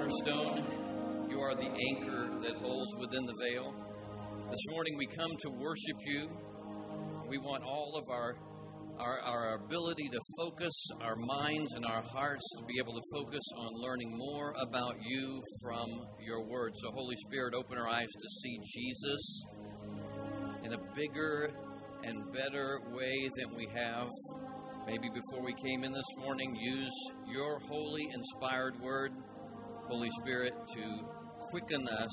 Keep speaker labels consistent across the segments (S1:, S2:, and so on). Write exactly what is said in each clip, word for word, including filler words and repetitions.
S1: cornerstone. You are the anchor that holds within the veil. This morning we come to worship you. We want all of our, our, our ability to focus our minds and our hearts to be able to focus on learning more about you from your word. So Holy Spirit, open our eyes to see Jesus in a bigger and better way than we have. Maybe before we came in this morning, use your holy, inspired word, Holy Spirit, to quicken us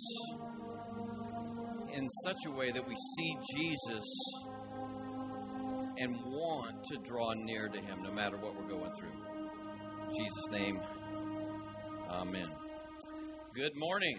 S1: in such a way that we see Jesus and want to draw near to him no matter what we're going through. In Jesus' name, amen. Good morning.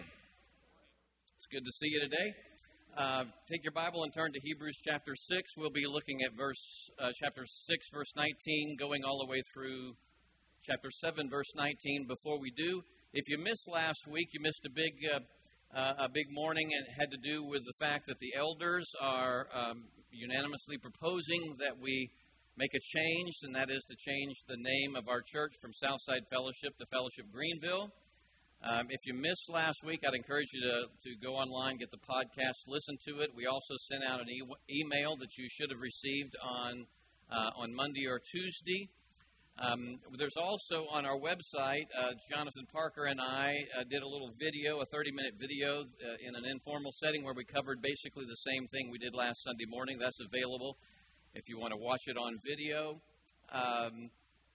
S1: It's good to see you today. Uh, take your Bible and turn to Hebrews chapter six. We'll be looking at verse uh, chapter six, verse nineteen, going all the way through chapter seven, verse nineteen. Before we do, if you missed last week, you missed a big uh, uh, a big morning, and it had to do with the fact that the elders are um, unanimously proposing that we make a change, and that is to change the name of our church from Southside Fellowship to Fellowship Greenville. Um, if you missed last week, I'd encourage you to, to go online, get the podcast, listen to it. We also sent out an e- email that you should have received on uh, on Monday or Tuesday. Um, there's also on our website, uh, Jonathan Parker and I uh, did a little video, a thirty-minute video uh, in an informal setting where we covered basically the same thing we did last Sunday morning. That's available if you want to watch it on video. Um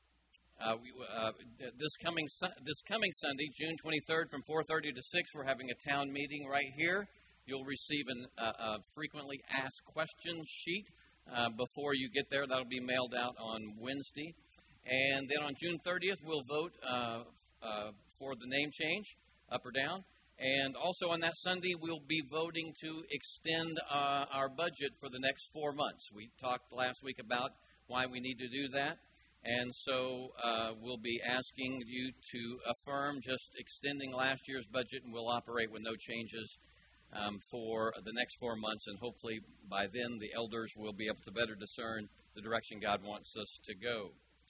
S1: Uh, we, uh, this coming this coming Sunday, June twenty-third, from four thirty to six, we're having a town meeting right here. You'll receive a uh, uh, frequently asked questions sheet uh, before you get there. That'll be mailed out on Wednesday. And then on June thirtieth, we'll vote uh, uh, for the name change, up or down. And also on that Sunday, we'll be voting to extend uh, our budget for the next four months. We talked last week about why we need to do that. And so uh, we'll be asking you to affirm just extending last year's budget, and we'll operate with no changes um, for the next four months. And hopefully by then the elders will be able to better discern the direction God wants us to go.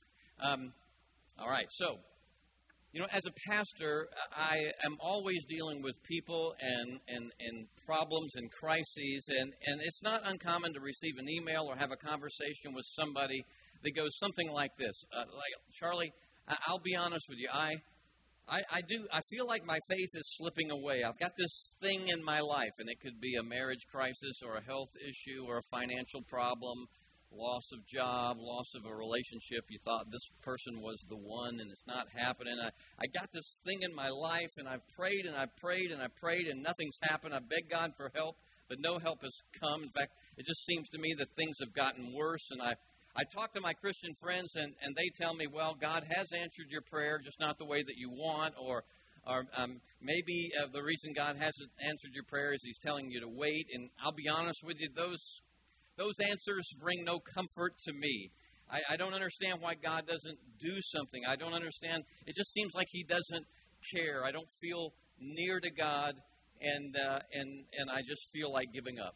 S1: Um, all right, so, you know, as a pastor, I am always dealing with people and, and, and problems and crises, and, and it's not uncommon to receive an email or have a conversation with somebody that goes something like this. Uh, like, Charlie, I'll be honest with you. I, I, I do. I feel like my faith is slipping away. I've got this thing in my life, and it could be a marriage crisis or a health issue or a financial problem, loss of job, loss of a relationship. You thought this person was the one, and it's not happening. I, I got this thing in my life, and I've prayed and I've prayed and I've prayed, and nothing's happened. I beg God for help, but no help has come. In fact, it just seems to me that things have gotten worse, and I I talk to my Christian friends, and, and they tell me, well, God has answered your prayer, just not the way that you want, or or um, maybe uh, the reason God hasn't answered your prayer is he's telling you to wait. And I'll be honest with you, those those answers bring no comfort to me. I, I don't understand why God doesn't do something. I don't understand. It just seems like he doesn't care. I don't feel near to God, and uh, and and I just feel like giving up.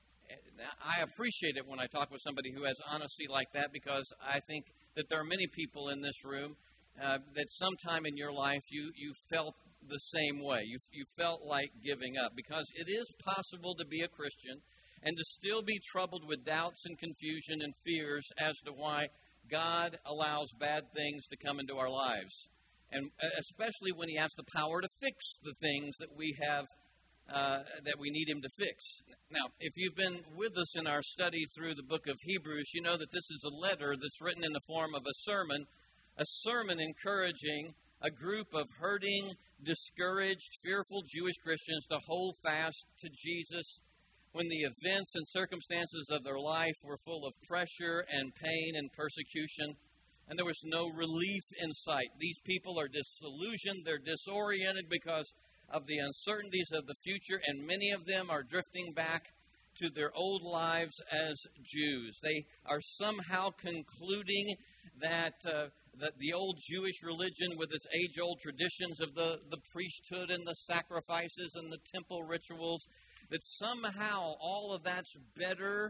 S1: I appreciate it when I talk with somebody who has honesty like that, because I think that there are many people in this room uh, that sometime in your life you, you felt the same way. You, you felt like giving up, because it is possible to be a Christian and to still be troubled with doubts and confusion and fears as to why God allows bad things to come into our lives, and especially when he has the power to fix the things that we have Uh, that we need him to fix. Now, if you've been with us in our study through the book of Hebrews, you know that this is a letter that's written in the form of a sermon, a sermon encouraging a group of hurting, discouraged, fearful Jewish Christians to hold fast to Jesus when the events and circumstances of their life were full of pressure and pain and persecution, and there was no relief in sight. These people are disillusioned, they're disoriented because of the uncertainties of the future, and many of them are drifting back to their old lives as Jews. They are somehow concluding that uh, that the old Jewish religion, with its age-old traditions of the, the priesthood and the sacrifices and the temple rituals, that somehow all of that's better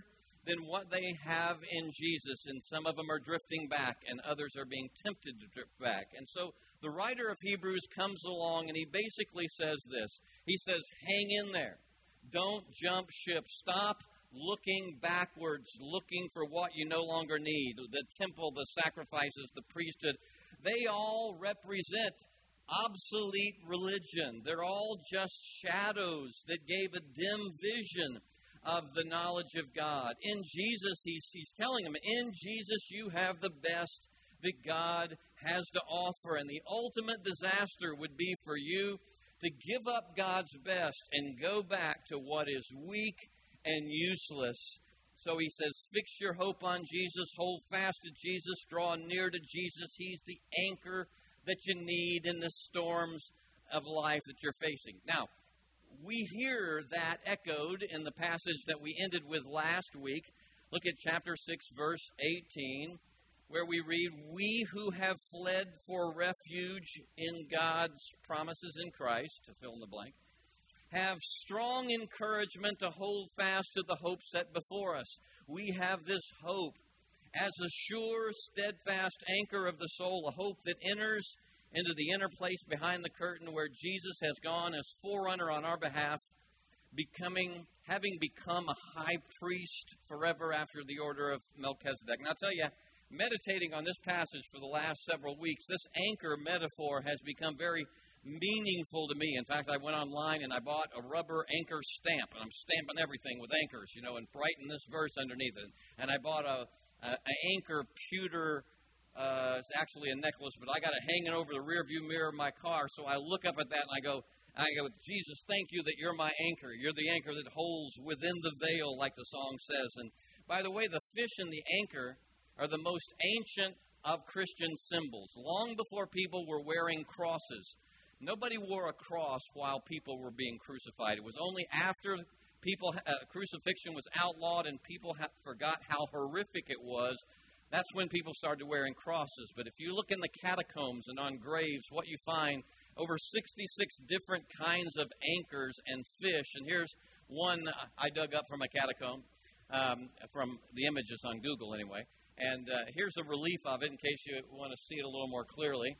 S1: than what they have in Jesus. And some of them are drifting back, and others are being tempted to drift back. And so the writer of Hebrews comes along, and he basically says this. He says, hang in there. Don't jump ship. Stop looking backwards, looking for what you no longer need. The temple, the sacrifices, the priesthood, they all represent obsolete religion. They're all just shadows that gave a dim vision of the knowledge of God. In Jesus, he's, he's telling them, in Jesus you have the best that God has to offer. And the ultimate disaster would be for you to give up God's best and go back to what is weak and useless. So he says, fix your hope on Jesus, hold fast to Jesus, draw near to Jesus. He's the anchor that you need in the storms of life that you're facing. Now, we hear that echoed in the passage that we ended with last week. Look at chapter six, verse eighteen, where we read, we who have fled for refuge in God's promises in Christ, to fill in the blank, have strong encouragement to hold fast to the hope set before us. We have this hope as a sure, steadfast anchor of the soul, a hope that enters into the inner place behind the curtain where Jesus has gone as forerunner on our behalf, becoming, having become a high priest forever after the order of Melchizedek. And I'll tell you, meditating on this passage for the last several weeks, this anchor metaphor has become very meaningful to me. In fact, I went online and I bought a rubber anchor stamp, and I'm stamping everything with anchors, you know, and brighten this verse underneath it. And I bought a, a, a anchor pewter. Uh, it's actually a necklace, but I got it hanging over the rear view mirror of my car. So I look up at that and I go, I go, Jesus, thank you that you're my anchor. You're the anchor that holds within the veil, like the song says. And by the way, the fish and the anchor are the most ancient of Christian symbols. Long before people were wearing crosses, nobody wore a cross while people were being crucified. It was only after people uh, crucifixion was outlawed and people ha- forgot how horrific it was. That's when people started wearing crosses. But if you look in the catacombs and on graves, what you find, over sixty-six different kinds of anchors and fish. And here's one I dug up from a catacomb, um, from the images on Google anyway. And uh, here's a relief of it in case you want to see it a little more clearly.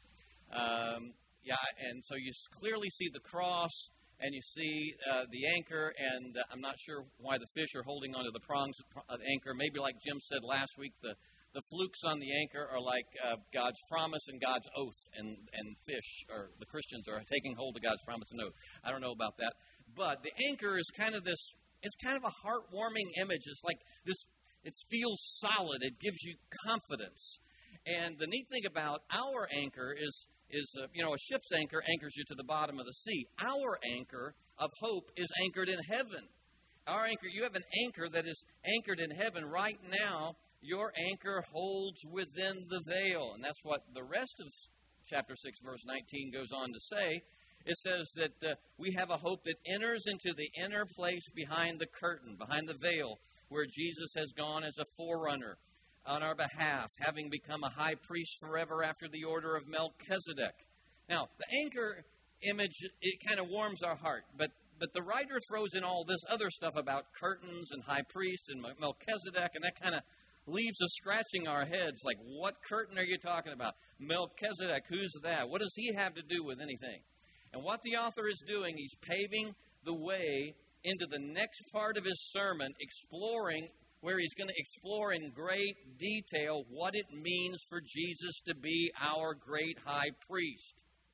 S1: Um, yeah, and so you clearly see the cross and you see uh, the anchor, and uh, I'm not sure why the fish are holding onto the prongs of the anchor. Maybe like Jim said last week, the The flukes on the anchor are like uh, God's promise and God's oath, and, and fish, or the Christians are taking hold of God's promise and oath. I don't know about that. But the anchor is kind of this, it's kind of a heartwarming image. It's like this, it feels solid. It gives you confidence. And the neat thing about our anchor is, is uh, you know, a ship's anchor anchors you to the bottom of the sea. Our anchor of hope is anchored in heaven. Our anchor, you have an anchor that is anchored in heaven right now. Your anchor holds within the veil. And that's what the rest of chapter six, verse nineteen goes on to say. It says that uh, we have a hope that enters into the inner place behind the curtain, behind the veil, where Jesus has gone as a forerunner on our behalf, having become a high priest forever after the order of Melchizedek. Now, the anchor image, it kind of warms our heart, but But the writer throws in all this other stuff about curtains and high priest and Melchizedek, and that kind of leaves us scratching our heads like, what curtain are you talking about? Melchizedek, who's that? What does he have to do with anything? And what the author is doing, he's paving the way into the next part of his sermon, exploring, where he's going to explore in great detail what it means for Jesus to be our great high priest.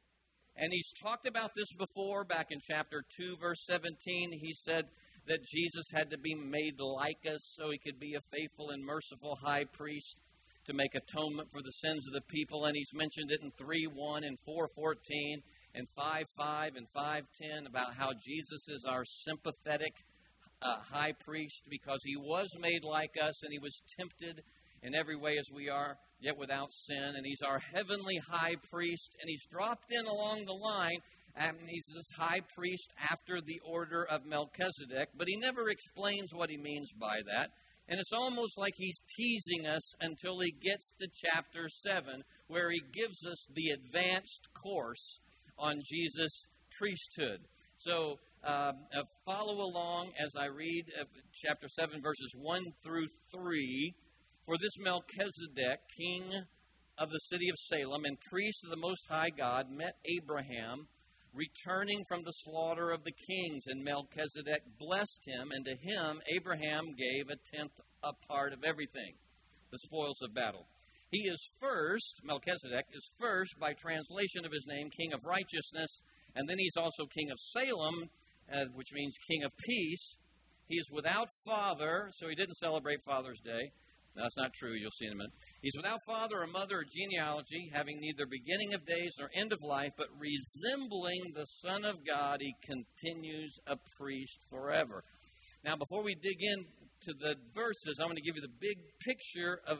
S1: And he's talked about this before, back in chapter two, verse seventeen. He said that Jesus had to be made like us so he could be a faithful and merciful high priest to make atonement for the sins of the people. And he's mentioned it in three one and four fourteen and five five and five ten about how Jesus is our sympathetic uh, high priest because he was made like us and he was tempted in every way as we are, yet without sin. And he's our heavenly high priest, and he's dropped in along the line. And he's this high priest after the order of Melchizedek, but he never explains what he means by that. And it's almost like he's teasing us until he gets to chapter seven, where he gives us the advanced course on Jesus' priesthood. So uh, uh, follow along as I read uh, chapter seven, verses one through three. For this Melchizedek, king of the city of Salem and priest of the Most High God, met Abraham, returning from the slaughter of the kings, and Melchizedek blessed him, and to him Abraham gave a tenth a part of everything, the spoils of battle. He is first, Melchizedek is first, by translation of his name, King of Righteousness, and then he's also King of Salem, uh, which means King of Peace. He is without father, so he didn't celebrate Father's Day. No, that's not true. You'll see in a minute. He's without father or mother or genealogy, having neither beginning of days nor end of life, but resembling the Son of God, he continues a priest forever. Now, before we dig into the verses, I'm going to give you the big picture of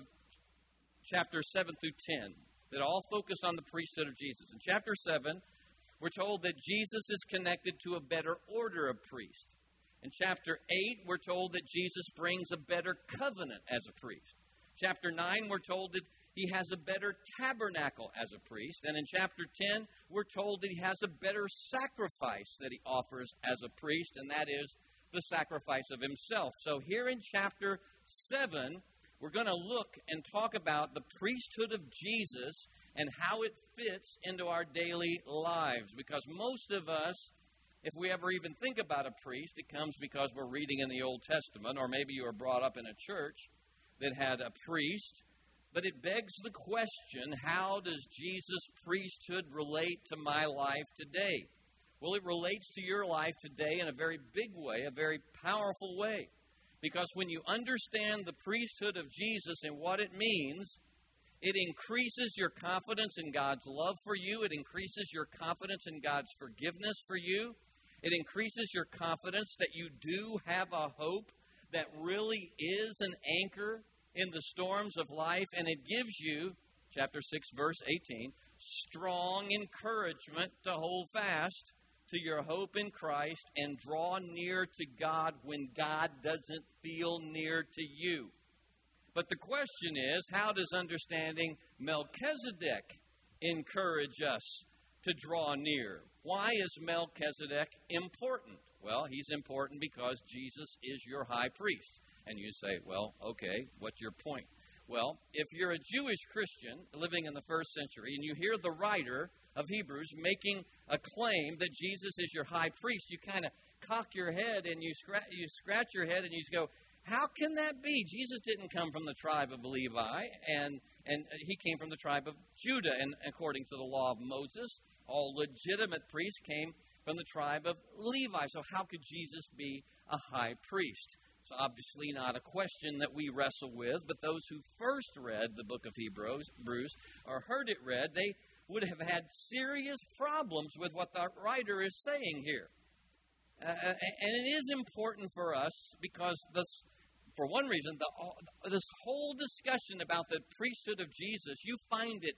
S1: chapter seven through ten that all focus on the priesthood of Jesus. In chapter seven, we're told that Jesus is connected to a better order of priests. In chapter eight, we're told that Jesus brings a better covenant as a priest. Chapter nine, we're told that he has a better tabernacle as a priest. And in chapter ten, we're told that he has a better sacrifice that he offers as a priest, and that is the sacrifice of himself. So here in chapter seven, we're going to look and talk about the priesthood of Jesus and how it fits into our daily lives. Because most of us, if we ever even think about a priest, it comes because we're reading in the Old Testament, or maybe you were brought up in a church that had a priest. But it begs the question, how does Jesus' priesthood relate to my life today? Well, it relates to your life today in a very big way, a very powerful way. Because when you understand the priesthood of Jesus and what it means, it increases your confidence in God's love for you. It increases your confidence in God's forgiveness for you. It increases your confidence that you do have a hope that really is an anchor in the storms of life. And it gives you, chapter six, verse eighteen, strong encouragement to hold fast to your hope in Christ and draw near to God when God doesn't feel near to you. But the question is, how does understanding Melchizedek encourage us to draw near? Why is Melchizedek important? Well, he's important because Jesus is your high priest. And you say, well, okay, what's your point? Well, if you're a Jewish Christian living in the first century and you hear the writer of Hebrews making a claim that Jesus is your high priest, you kind of cock your head and you scratch, you scratch your head and you go, how can that be? Jesus didn't come from the tribe of Levi, and, and he came from the tribe of Judah. And according to the law of Moses, all legitimate priests came from the tribe of Levi. So how could Jesus be a high priest? It's obviously not a question that we wrestle with, but those who first read the book of Hebrews or heard it read, they would have had serious problems with what the writer is saying here. Uh, and it is important for us because, this, for one reason, the, this whole discussion about the priesthood of Jesus, you find it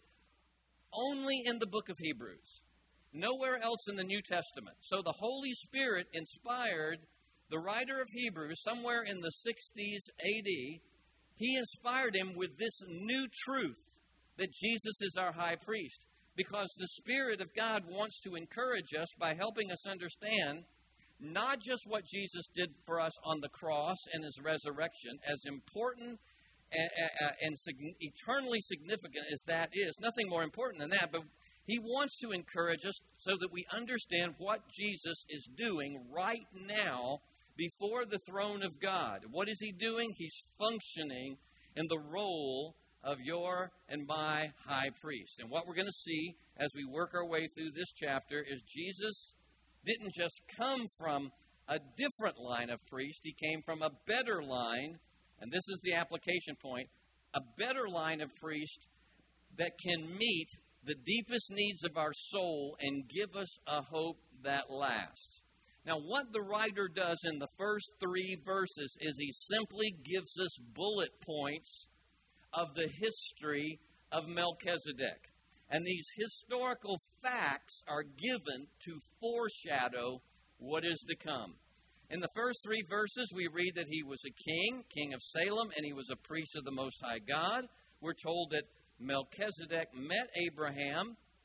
S1: only in the book of Hebrews. Nowhere else in the New Testament. So the Holy Spirit inspired the writer of Hebrews somewhere in the sixties A D. He inspired him with this new truth that Jesus is our high priest. Because the Spirit of God wants to encourage us by helping us understand not just what Jesus did for us on the cross and his resurrection, as important and, and eternally significant as that is, nothing more important than that, but he wants to encourage us so that we understand what Jesus is doing right now before the throne of God. What is he doing? He's functioning in the role of your and my high priest. And what we're going to see as we work our way through this chapter is Jesus didn't just come from a different line of priest. He came from a better line, and this is the application point, a better line of priest that can meet the deepest needs of our soul and give us a hope that lasts. Now, what the writer does in the first three verses is he simply gives us bullet points of the history of Melchizedek. And these historical facts are given to foreshadow what is to come. In the first three verses, we read that he was a king, king of Salem, and he was a priest of the Most High God. We're told that Melchizedek met Abraham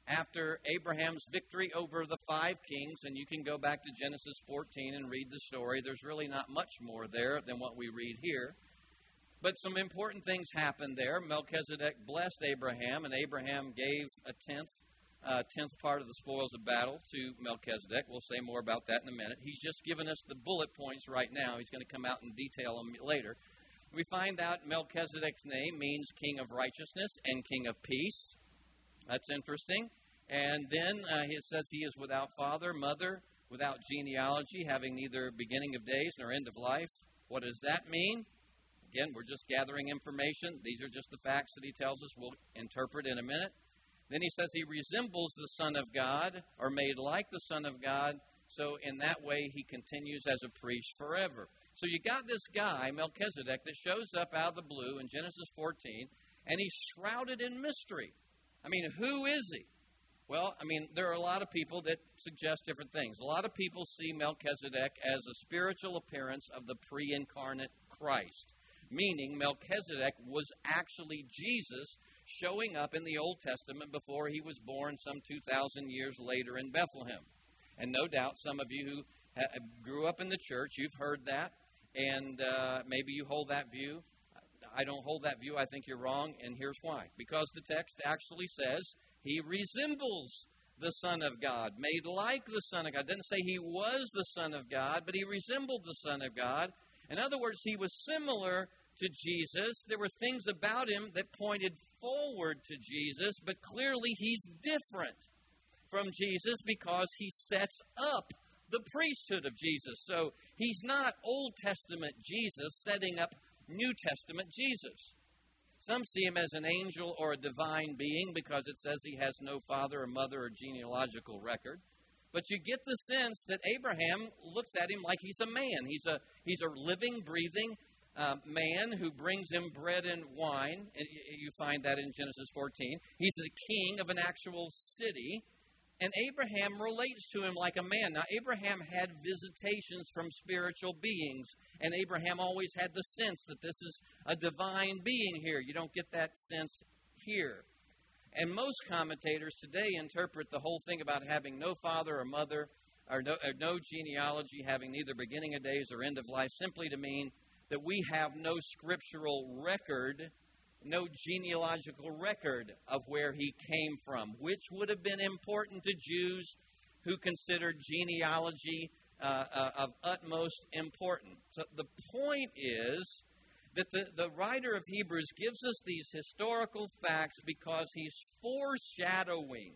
S1: after Abraham's victory over the five kings, and you can go back to Genesis fourteen and read the story. There's really not much more there than what we read here. But some important things happened there. Melchizedek blessed Abraham, and Abraham gave a tenth, uh, tenth part of the spoils of battle to Melchizedek. We'll say more about that in a minute. He's just given us the bullet points right now. He's going to come out and detail them later. We find out Melchizedek's name means king of righteousness and king of peace. That's interesting. And then uh, it says he is without father, mother, without genealogy, having neither beginning of days nor end of life. What does that mean? Again, we're just gathering information. These are just the facts that he tells us. We'll interpret in a minute. Then he says he resembles the Son of God, or made like the Son of God. So in that way, he continues as a priest forever. So you got this guy, Melchizedek, that shows up out of the blue in Genesis fourteen, and he's shrouded in mystery. I mean, who is he? Well, I mean, there are a lot of people that suggest different things. A lot of people see Melchizedek as a spiritual appearance of the pre-incarnate Christ, meaning Melchizedek was actually Jesus showing up in the Old Testament before he was born some two thousand years later in Bethlehem. And no doubt some of you who ha- grew up in the church, you've heard that, and uh, maybe you hold that view. I don't hold that view. I think you're wrong, and here's why. Because the text actually says he resembles the Son of God, made like the Son of God. It doesn't say he was the Son of God, but he resembled the Son of God. In other words, he was similar to Jesus. There were things about him that pointed forward to Jesus, but clearly he's different from Jesus because he sets up the priesthood of Jesus. So he's not Old Testament Jesus setting up New Testament Jesus. Some see him as an angel or a divine being because it says he has no father or mother or genealogical record. But you get the sense that Abraham looks at him like he's a man. He's a he's a living, breathing uh, man who brings him bread and wine. And you find that in Genesis fourteen. He's the king of an actual city. And Abraham relates to him like a man. Now, Abraham had visitations from spiritual beings, and Abraham always had the sense that this is a divine being here. You don't get that sense here. And most commentators today interpret the whole thing about having no father or mother, or no, or no genealogy, having neither beginning of days or end of life, simply to mean that we have no scriptural record, no genealogical record of where he came from, which would have been important to Jews who considered genealogy uh, uh, of utmost importance. So the point is that the, the writer of Hebrews gives us these historical facts because he's foreshadowing,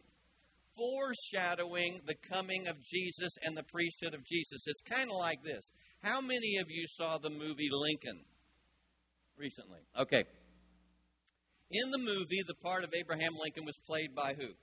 S1: foreshadowing the coming of Jesus and the priesthood of Jesus. It's kind of like this. How many of you saw the movie Lincoln recently? Okay. In the movie, the part of Abraham Lincoln was played by who?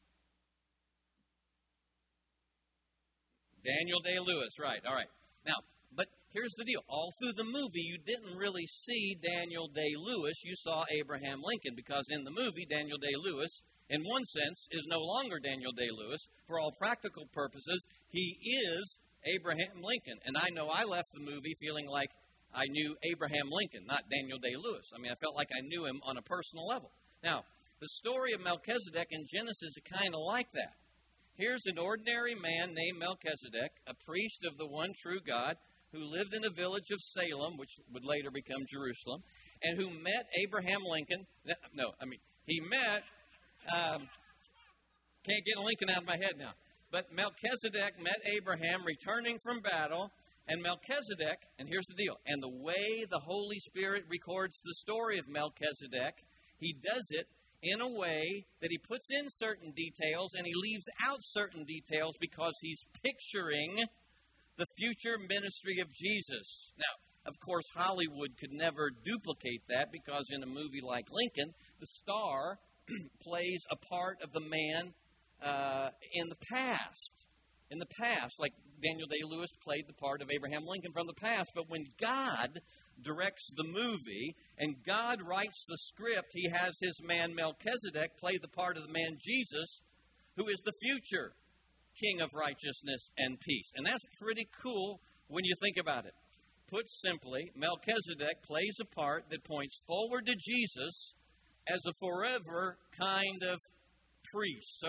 S1: Daniel Day-Lewis, right, all right. Now, but here's the deal. All through the movie, you didn't really see Daniel Day-Lewis. You saw Abraham Lincoln because in the movie, Daniel Day-Lewis, in one sense, is no longer Daniel Day-Lewis. For all practical purposes, he is Abraham Lincoln. And I know I left the movie feeling like I knew Abraham Lincoln, not Daniel Day-Lewis. I mean, I felt like I knew him on a personal level. Now, the story of Melchizedek in Genesis is kind of like that. Here's an ordinary man named Melchizedek, a priest of the one true God, who lived in a village of Salem, which would later become Jerusalem, and who met Abraham Lincoln. No, I mean, he met, um, can't get Lincoln out of my head now, but Melchizedek met Abraham returning from battle. And Melchizedek, and here's the deal, and the way the Holy Spirit records the story of Melchizedek, he does it in a way that he puts in certain details and he leaves out certain details because he's picturing the future ministry of Jesus. Now, of course, Hollywood could never duplicate that because in a movie like Lincoln, the star plays a part of the man uh, in the past. In the past, like Daniel Day-Lewis played the part of Abraham Lincoln from the past. But when God directs the movie and God writes the script, he has his man Melchizedek play the part of the man Jesus, who is the future king of righteousness and peace. And that's pretty cool when you think about it. Put simply, Melchizedek plays a part that points forward to Jesus as a forever kind of priest. So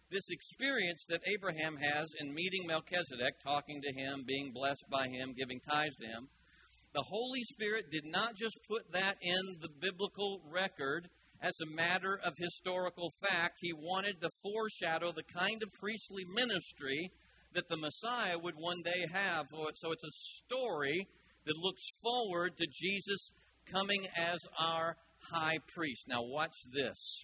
S1: this experience that Abraham has in meeting Melchizedek, talking to him, being blessed by him, giving tithes to him, the Holy Spirit did not just put that in the biblical record as a matter of historical fact. He wanted to foreshadow the kind of priestly ministry that the Messiah would one day have. So it's a story that looks forward to Jesus coming as our high priest. Now watch this.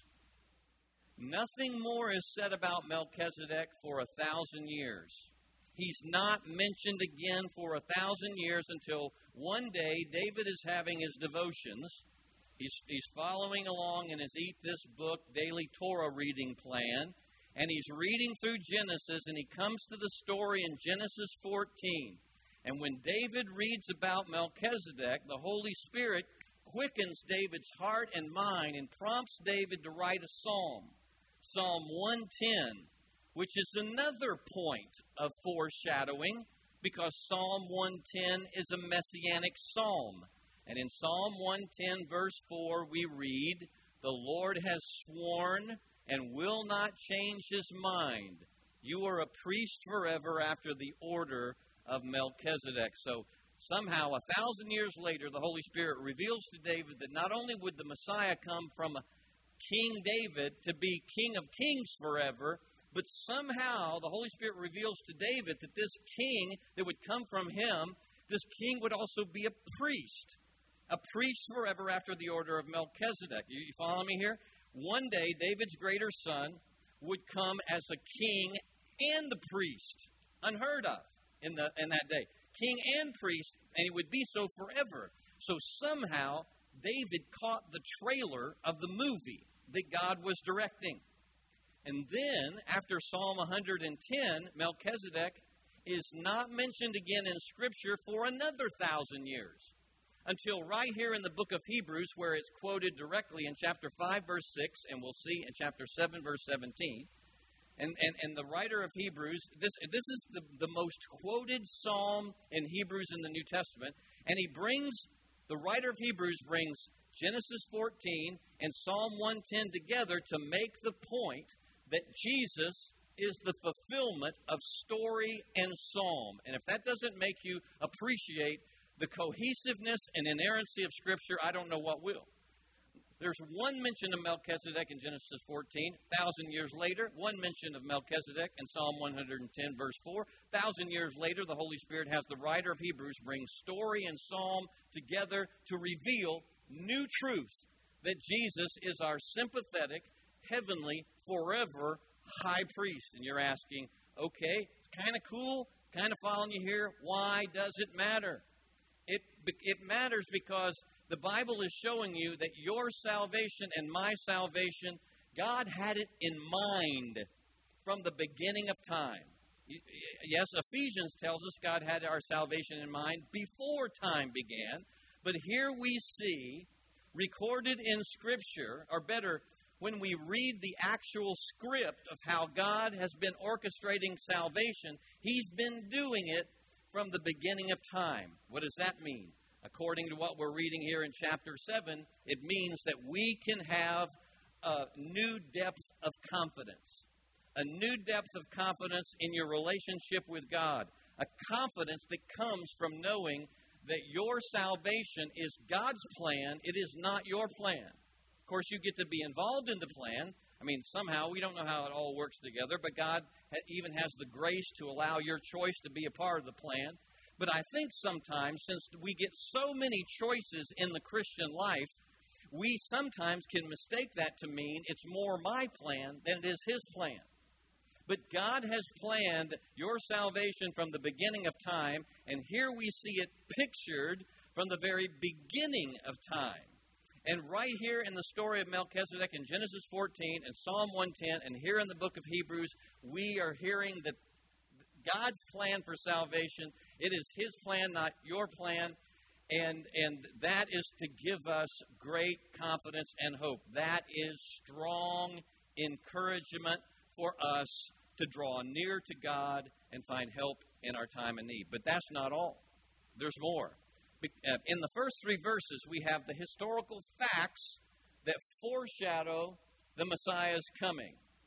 S1: Nothing more is said about Melchizedek for a thousand years. He's not mentioned again for a thousand years until one day David is having his devotions. He's, he's following along in his Eat This Book daily Torah reading plan. And he's reading through Genesis, and he comes to the story in Genesis fourteen. And when David reads about Melchizedek, the Holy Spirit quickens David's heart and mind and prompts David to write a psalm, Psalm one ten, which is another point of foreshadowing, because Psalm one ten is a messianic psalm. And in Psalm one ten, verse four, we read, "The Lord has sworn and will not change his mind. You are a priest forever after the order of Melchizedek." So somehow, a thousand years later, the Holy Spirit reveals to David that not only would the Messiah come from King David to be King of Kings forever, but somehow the Holy Spirit reveals to David that this king that would come from him, this king would also be a priest. A priest forever after the order of Melchizedek. You, you follow me here? One day, David's greater son would come as a king and a priest. Unheard of in, the, in that day. King and priest, and he would be so forever. So somehow, David caught the trailer of the movie that God was directing. And then, after Psalm one ten, Melchizedek is not mentioned again in Scripture for another thousand years. Until right here in the book of Hebrews, where it's quoted directly in chapter five, verse six, and we'll see in chapter seven, verse seventeen. And, and, and the writer of Hebrews, this, this is the, the most quoted psalm in Hebrews in the New Testament. And he brings, the writer of Hebrews brings Genesis fourteen and Psalm one ten together to make the point that Jesus is the fulfillment of story and psalm. And if that doesn't make you appreciate the cohesiveness and inerrancy of Scripture, I don't know what will. There's one mention of Melchizedek in Genesis fourteen. Thousand years later, one mention of Melchizedek in Psalm one ten, verse four. Thousand years later, the Holy Spirit has the writer of Hebrews bring story and psalm together to reveal new truth, that Jesus is our sympathetic, heavenly, forever high priest. And you're asking, okay, kind of cool, kind of following you here. Why does it matter? It, it matters because the Bible is showing you that your salvation and my salvation, God had it in mind from the beginning of time. Yes, Ephesians tells us God had our salvation in mind before time began. But here we see, recorded in Scripture, or better, when we read the actual script of how God has been orchestrating salvation, He's been doing it from the beginning of time. What does that mean? According to what we're reading here in chapter seven, it means that we can have a new depth of confidence. A new depth of confidence in your relationship with God. A confidence that comes from knowing that your salvation is God's plan. It is not your plan. Of course, you get to be involved in the plan. I mean, somehow, we don't know how it all works together, but God even has the grace to allow your choice to be a part of the plan. But I think sometimes, since we get so many choices in the Christian life, we sometimes can mistake that to mean it's more my plan than it is His plan. But God has planned your salvation from the beginning of time, and here we see it pictured from the very beginning of time. And right here in the story of Melchizedek in Genesis fourteen and Psalm one ten, and here in the book of Hebrews, we are hearing that God's plan for salvation, it is His plan, not your plan. And, and that is to give us great confidence and hope. That is strong encouragement for us to draw near to God and find help in our time of need. But that's not all. There's more. In the first three verses, we have the historical facts that foreshadow the Messiah's coming.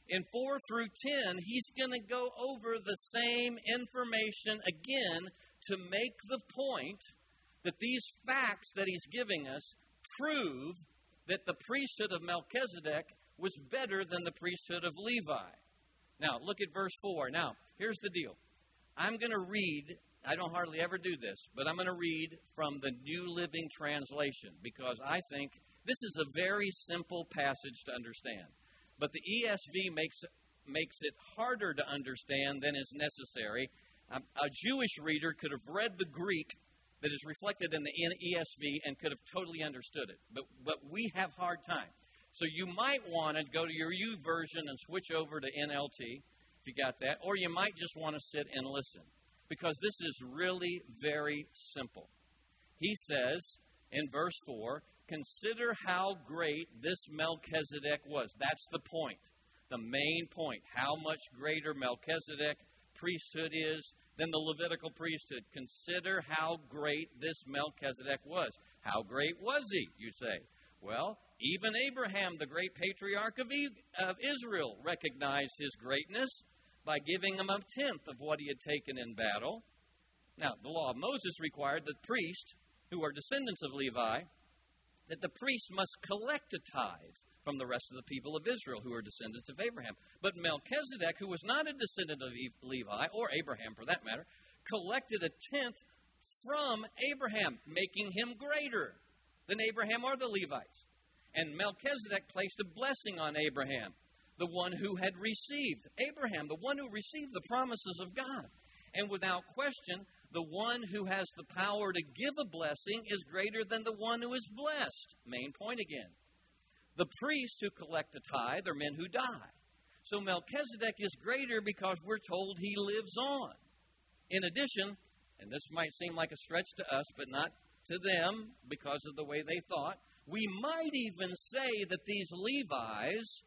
S1: In four through ten, he's going to go over the same information again to make the point that these facts that he's giving us prove that the priesthood of Melchizedek was better than the priesthood of Levi. Now, look at verse four. Now, here's the deal. I'm going to read, I don't hardly ever do this, but I'm going to read from the New Living Translation because I think this is a very simple passage to understand. But the E S V makes, makes it harder to understand than is necessary. Um, a Jewish reader could have read the Greek that is reflected in the E S V and could have totally understood it. But, but we have hard time. So you might want to go to your U version and switch over to N L T, if you got that. Or you might just want to sit and listen. Because this is really very simple. He says in verse four, consider how great this Melchizedek was. That's the point. The main point. How much greater Melchizedek priesthood is than the Levitical priesthood. Consider how great this Melchizedek was. How great was he, you say? Well, even Abraham, the great patriarch of, e- of Israel, recognized his greatness by giving him a tenth of what he had taken in battle. Now, the law of Moses required that priests, who are descendants of Levi, that the priest must collect a tithe from the rest of the people of Israel who are descendants of Abraham. But Melchizedek, who was not a descendant of Levi, or Abraham for that matter, collected a tenth from Abraham, making him greater than Abraham or the Levites. And Melchizedek placed a blessing on Abraham, the one who had received, Abraham, the one who received the promises of God. And without question, the one who has the power to give a blessing is greater than the one who is blessed. Main point again. The priests who collect the tithe are men who die. So Melchizedek is greater because we're told he lives on. In addition, and this might seem like a stretch to us, but not to them because of the way they thought, we might even say that these Levites,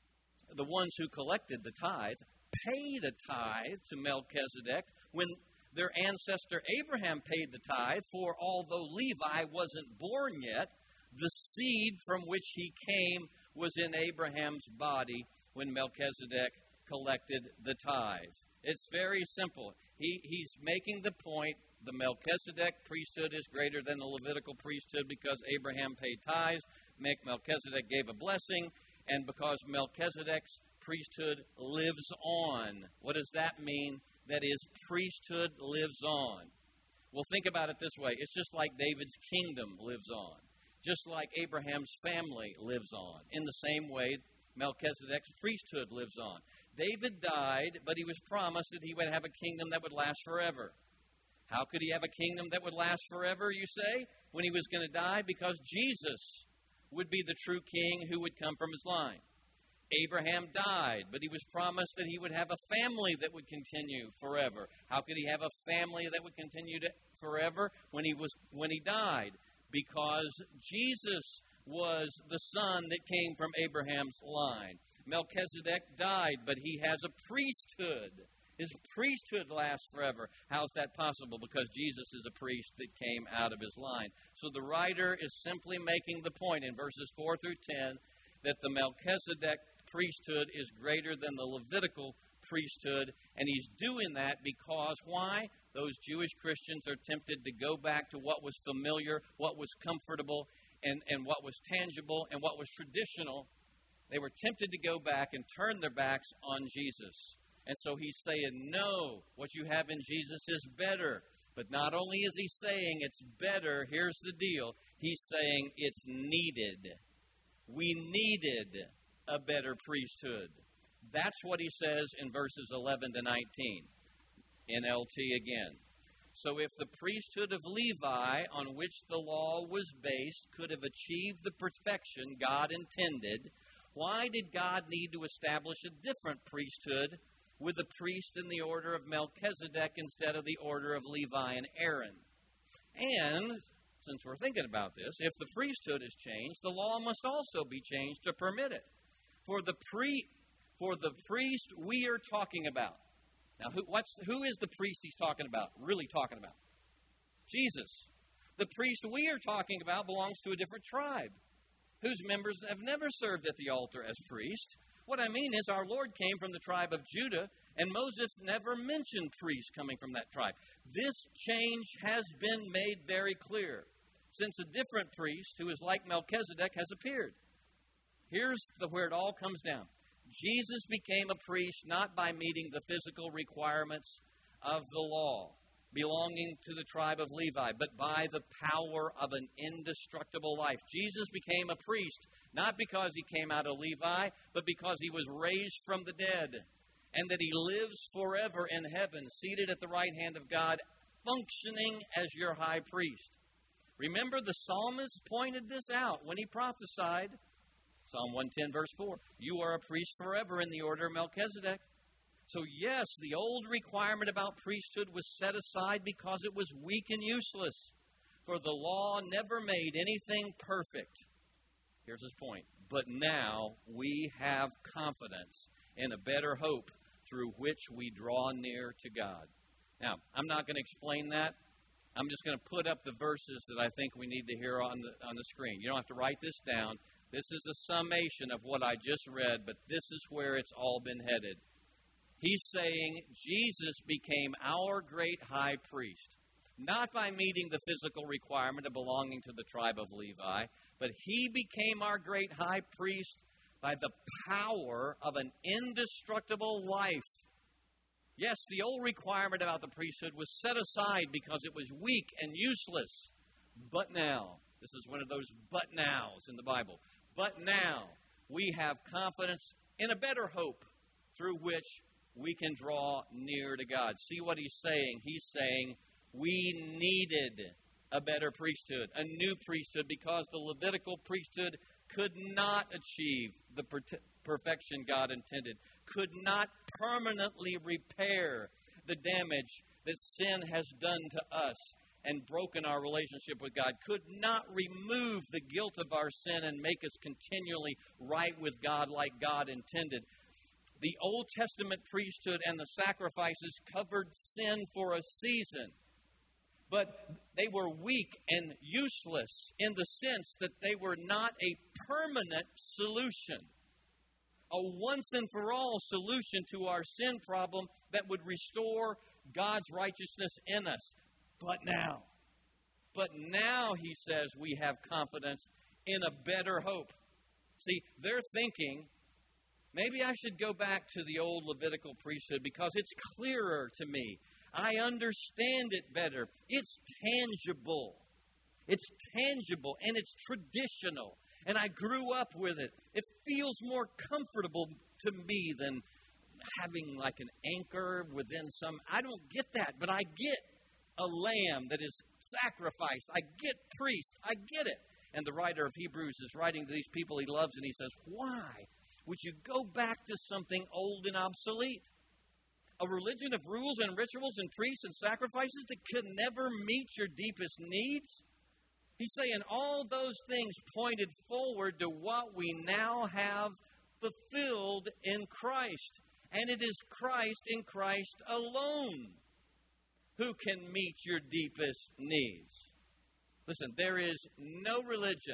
S1: the ones who collected the tithe, paid a tithe to Melchizedek when their ancestor Abraham paid the tithe, for although Levi wasn't born yet, the seed from which he came was in Abraham's body when Melchizedek collected the tithe. It's very simple. He, he's making the point, the Melchizedek priesthood is greater than the Levitical priesthood because Abraham paid tithes, Melchizedek gave a blessing, and because Melchizedek's priesthood lives on. What does that mean? That his priesthood lives on. Well, think about it this way. It's just like David's kingdom lives on. Just like Abraham's family lives on. In the same way, Melchizedek's priesthood lives on. David died, but he was promised that he would have a kingdom that would last forever. How could he have a kingdom that would last forever, you say, when he was going to die? Because Jesus would be the true king who would come from his line. Abraham died, but he was promised that he would have a family that would continue forever. How could he have a family that would continue to forever when he was when he died? Because Jesus was the son that came from Abraham's line. Melchizedek died, but he has a priesthood. His priesthood lasts forever. How's that possible? Because Jesus is a priest that came out of his line. So the writer is simply making the point in verses four through ten that the Melchizedek priesthood is greater than the Levitical priesthood, and he's doing that because why? Those Jewish Christians are tempted to go back to what was familiar, what was comfortable, and, and what was tangible, and what was traditional. They were tempted to go back and turn their backs on Jesus. And so he's saying, no, what you have in Jesus is better. But not only is he saying it's better, here's the deal. He's saying it's needed. We needed a better priesthood. That's what he says in verses eleven to nineteen. N L T again. So if the priesthood of Levi, on which the law was based, could have achieved the perfection God intended, why did God need to establish a different priesthood with a priest in the order of Melchizedek instead of the order of Levi and Aaron? And since we're thinking about this, if the priesthood is changed, the law must also be changed to permit it. For the pre, for the priest we are talking about. Now, who, what's, who is the priest he's talking about, really talking about? Jesus. The priest we are talking about belongs to a different tribe, whose members have never served at the altar as priest, What I mean is our Lord came from the tribe of Judah, and Moses never mentioned priests coming from that tribe. This change has been made very clear since a different priest who is like Melchizedek has appeared. Here's the, where it all comes down. Jesus became a priest not by meeting the physical requirements of the law belonging to the tribe of Levi, but by the power of an indestructible life. Jesus became a priest not because he came out of Levi, but because he was raised from the dead, and that he lives forever in heaven, seated at the right hand of God, functioning as your high priest. Remember, the psalmist pointed this out when he prophesied, Psalm one ten, verse four, you are a priest forever in the order of Melchizedek. So yes, the old requirement about priesthood was set aside because it was weak and useless, for the law never made anything perfect. Here's his point. But now we have confidence in a better hope through which we draw near to God. Now, I'm not going to explain that. I'm just going to put up the verses that I think we need to hear on the on the screen. You don't have to write this down. This is a summation of what I just read, but this is where it's all been headed. He's saying Jesus became our great high priest, not by meeting the physical requirement of belonging to the tribe of Levi, but he became our great high priest by the power of an indestructible life. Yes, the old requirement about the priesthood was set aside because it was weak and useless. But now, this is one of those but nows in the Bible. But now, we have confidence in a better hope through which we can draw near to God. See what he's saying? He's saying we needed a better priesthood, a new priesthood, because the Levitical priesthood could not achieve the per- perfection God intended, could not permanently repair the damage that sin has done to us and broken our relationship with God, could not remove the guilt of our sin and make us continually right with God like God intended. The Old Testament priesthood and the sacrifices covered sin for a season, but they were weak and useless in the sense that they were not a permanent solution, a once-and-for-all solution to our sin problem that would restore God's righteousness in us. But now, but now, he says, we have confidence in a better hope. See, they're thinking, maybe I should go back to the old Levitical priesthood because it's clearer to me. I understand it better. It's tangible. It's tangible and it's traditional. And I grew up with it. It feels more comfortable to me than having like an anchor within some. I don't get that, but I get a lamb that is sacrificed. I get priest. I get it. And the writer of Hebrews is writing to these people he loves, and he says, why would you go back to something old and obsolete? A religion of rules and rituals and priests and sacrifices that could never meet your deepest needs? He's saying all those things pointed forward to what we now have fulfilled in Christ. And it is Christ in Christ alone who can meet your deepest needs. Listen, there is no religion.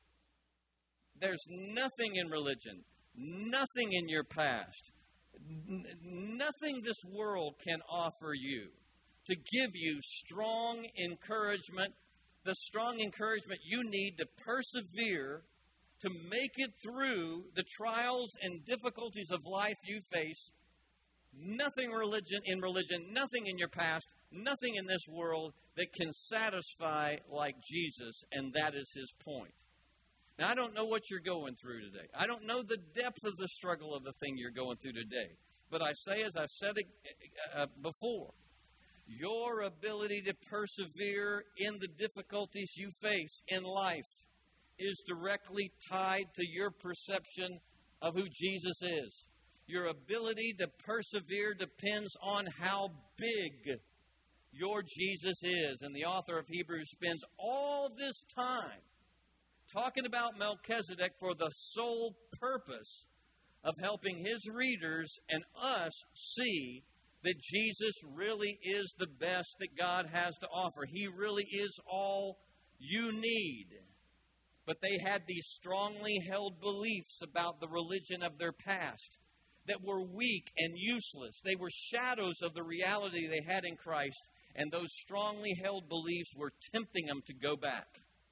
S1: There's nothing in religion, nothing in your past, n- nothing this world can offer you to give you strong encouragement, the strong encouragement you need to persevere, to make it through the trials and difficulties of life you face. Nothing religion in religion, nothing in your past, nothing in this world that can satisfy like Jesus, and that is his point. Now, I don't know what you're going through today. I don't know the depth of the struggle of the thing you're going through today. But I say, as I've said it uh, before, your ability to persevere in the difficulties you face in life is directly tied to your perception of who Jesus is. Your ability to persevere depends on how big your Jesus is. And the author of Hebrews spends all this time talking about Melchizedek for the sole purpose of helping his readers and us see that Jesus really is the best that God has to offer. He really is all you need. But they had these strongly held beliefs about the religion of their past that were weak and useless. They were shadows of the reality they had in Christ, and those strongly held beliefs were tempting them to go back.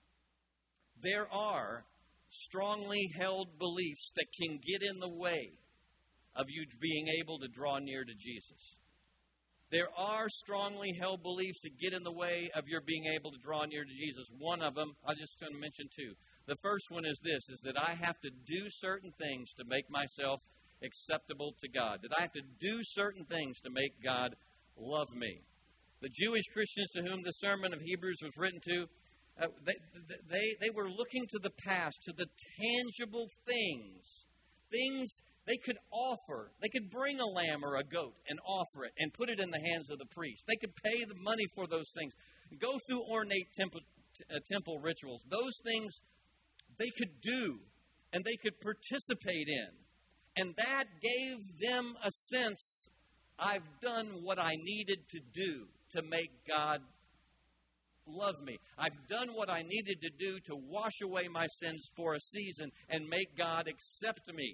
S1: There are strongly held beliefs that can get in the way of you being able to draw near to Jesus. There are strongly held beliefs that get in the way of your being able to draw near to Jesus. One of them, I just going to mention two. The first one is this, is that I have to do certain things to make myself acceptable to God. That I have to do certain things to make God love me. The Jewish Christians to whom the sermon of Hebrews was written to, uh, they, they, they were looking to the past, to the tangible things. Things they could offer. They could bring a lamb or a goat and offer it and put it in the hands of the priest. They could pay the money for those things. Go through ornate temple, uh, temple rituals. Those things they could do and they could participate in. And that gave them a sense, I've done what I needed to do to make God love me. I've done what I needed to do to wash away my sins for a season and make God accept me.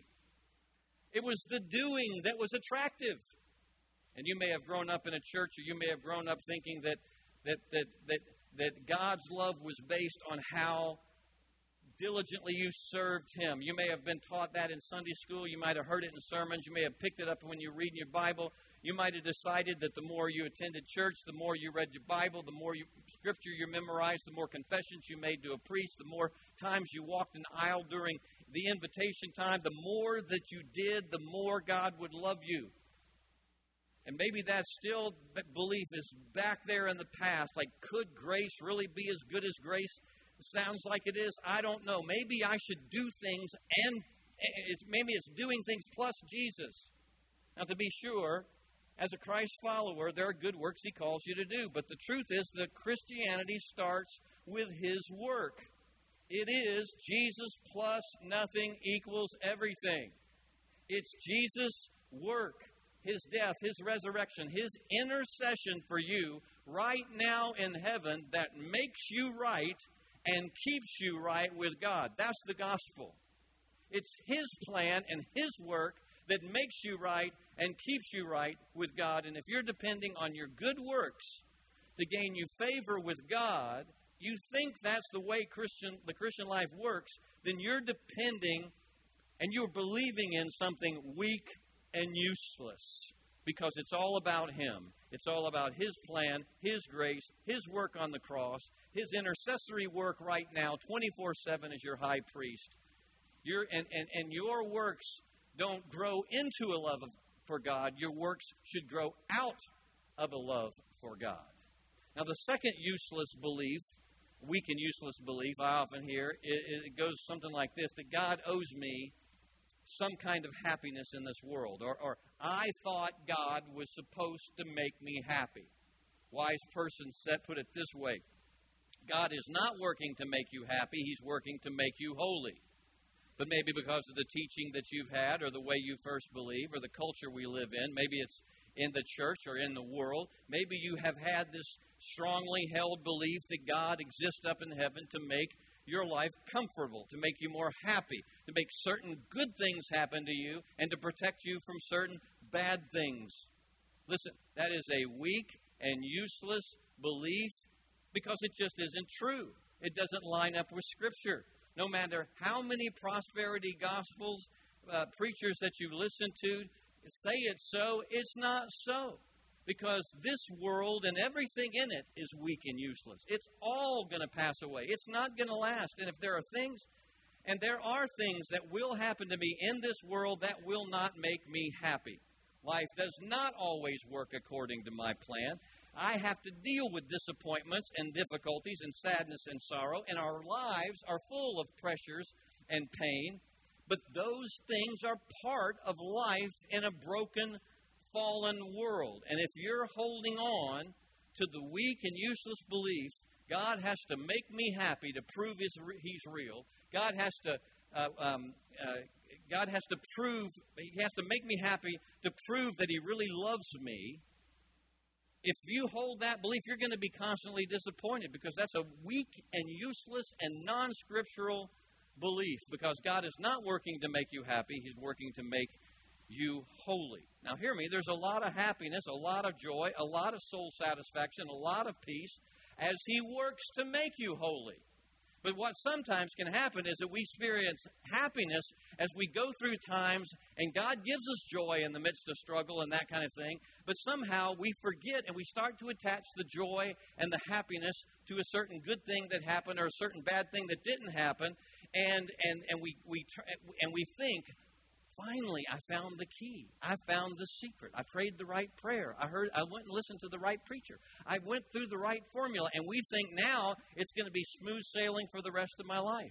S1: It was the doing that was attractive. And you may have grown up in a church, or you may have grown up thinking that that that that, that God's love was based on how diligently you served Him. You may have been taught that in Sunday school. You might have heard it in sermons. You may have picked it up when you read in your Bible. You might have decided that the more you attended church, the more you read your Bible, the more you, scripture you memorized, the more confessions you made to a priest, the more times you walked an aisle during the invitation time, the more that you did, the more God would love you. And maybe that's still, that belief is back there in the past. Like, could grace really be as good as grace sounds like it is? I don't know. Maybe I should do things, and it's, maybe it's doing things plus Jesus. Now, to be sure, as a Christ follower, there are good works He calls you to do. But the truth is that Christianity starts with His work. It is Jesus plus nothing equals everything. It's Jesus' work, His death, His resurrection, His intercession for you right now in heaven that makes you right and keeps you right with God. That's the gospel. It's His plan and His work that makes you right and keeps you right with God. And if you're depending on your good works to gain you favor with God, you think that's the way Christian the Christian life works, then you're depending and you're believing in something weak and useless, because it's all about Him. It's all about His plan, His grace, His work on the cross, His intercessory work right now, twenty-four seven as your high priest. Your, and, and, and your works don't grow into a love of, for God. Your works should grow out of a love for God. Now, the second useless belief, weak and useless belief I often hear, it, it goes something like this, that God owes me some kind of happiness in this world. Or, or I thought God was supposed to make me happy. Wise person said, put it this way, God is not working to make you happy, He's working to make you holy. But maybe because of the teaching that you've had, or the way you first believe, or the culture we live in, maybe it's in the church or in the world, maybe you have had this strongly held belief that God exists up in heaven to make your life comfortable, to make you more happy, to make certain good things happen to you, and to protect you from certain bad things. Listen, that is a weak and useless belief because it just isn't true. It doesn't line up with Scripture. No matter how many prosperity gospels uh, preachers that you listen to say it's so, it's not so. Because this world and everything in it is weak and useless. It's all going to pass away. It's not going to last. And if there are things, and there are things that will happen to me in this world that will not make me happy. Life does not always work according to my plan. I have to deal with disappointments and difficulties and sadness and sorrow, and our lives are full of pressures and pain. But those things are part of life in a broken, fallen world. And if you're holding on to the weak and useless belief, God has to make me happy to prove He's, he's real. God has to uh, um, uh, God has to prove, He has to make me happy to prove that He really loves me. if you hold that belief, you're going to be constantly disappointed because that's a weak and useless and non-scriptural belief, because God is not working to make you happy. He's working to make you holy. Now, hear me. There's a lot of happiness, a lot of joy, a lot of soul satisfaction, a lot of peace as He works to make you holy. But what sometimes can happen is that we experience happiness as we go through times, and God gives us joy in the midst of struggle and that kind of thing. But somehow we forget and we start to attach the joy and the happiness to a certain good thing that happened or a certain bad thing that didn't happen. And and and we we and we think, finally, I found the key. I found the secret. I prayed the right prayer. I heard. I went and listened to the right preacher. I went through the right formula, and we think now it's going to be smooth sailing for the rest of my life.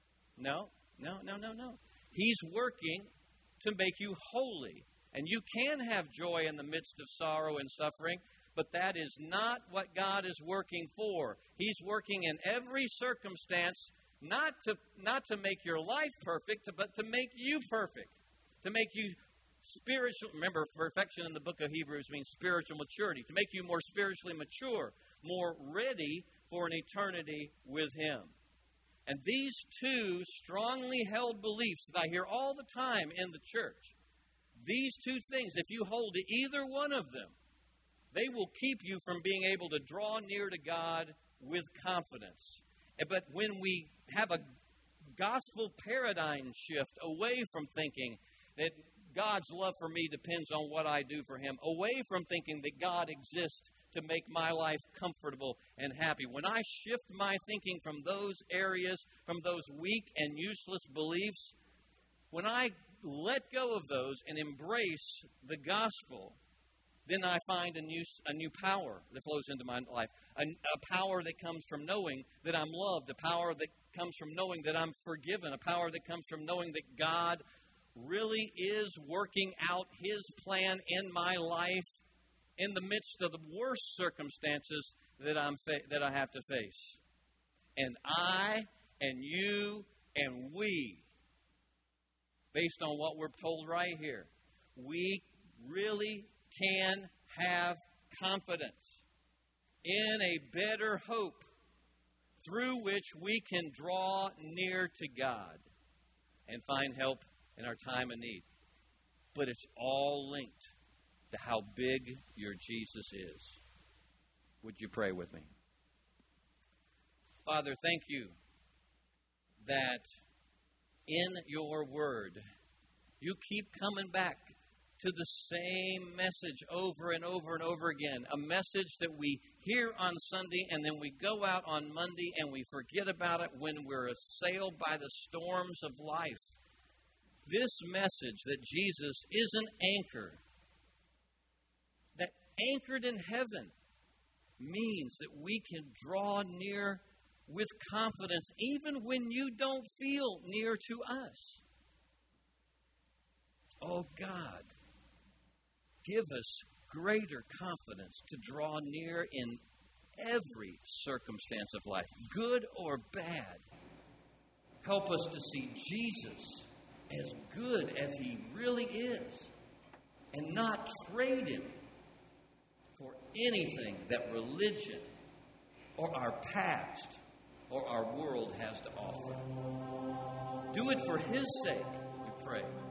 S1: No, no, no, no, no. He's working to make you holy, and you can have joy in the midst of sorrow and suffering. But that is not what God is working for. He's working in every circumstance. Not to not to make your life perfect, but to make you perfect. To make you spiritual. Remember, perfection in the book of Hebrews means spiritual maturity. To make you more spiritually mature, more ready for an eternity with Him. And these two strongly held beliefs that I hear all the time in the church, these two things, if you hold to either one of them, they will keep you from being able to draw near to God with confidence. But when we have a gospel paradigm shift away from thinking that God's love for me depends on what I do for Him, away from thinking that God exists to make my life comfortable and happy. When I shift my thinking from those areas, from those weak and useless beliefs, when I let go of those and embrace the gospel, then I find a new a new power that flows into my life. A, a power that comes from knowing that I'm loved. A power that comes from knowing that I'm forgiven. A power that comes from knowing that God really is working out His plan in my life in the midst of the worst circumstances that I'm fa- that I have to face. And I and you and we, based on what we're told right here, we really can have confidence in a better hope through which we can draw near to God and find help in our time of need. But it's all linked to how big your Jesus is. Would you pray with me? Father, thank you that in your word you keep coming back to the same message over and over and over again. A message that we hear on Sunday and then we go out on Monday and we forget about it when we're assailed by the storms of life. This message that Jesus is an anchor, that anchored in heaven, means that we can draw near with confidence even when you don't feel near to us. Oh God, give us greater confidence to draw near in every circumstance of life, good or bad. Help us to see Jesus as good as He really is and not trade Him for anything that religion or our past or our world has to offer. Do it for His sake, we pray.